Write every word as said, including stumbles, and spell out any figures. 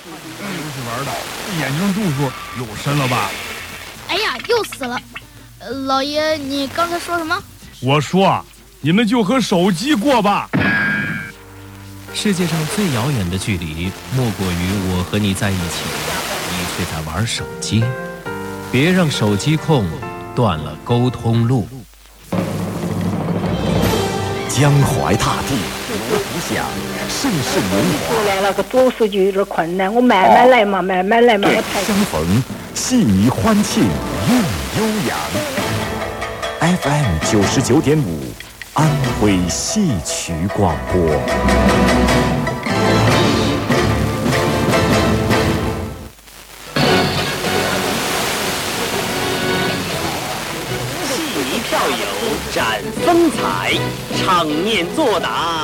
游戏玩的，眼睛度数有深了吧？ 哎呀，又死了！呃，老爷，你刚才说什么？ 我说，你们就和手机过吧。 世界上最遥远的距离，莫过于我和你在一起，你却在玩手机。别让手机控断了沟通路。 江淮大地，我不想盛世年华。 出来了，个读书就有点困难，我慢慢来嘛，慢慢来嘛，我太。 相逢，细腻欢庆韵悠扬。F M 九十九点五，安徽戏曲广播。 戏迷票友展风采，场面作答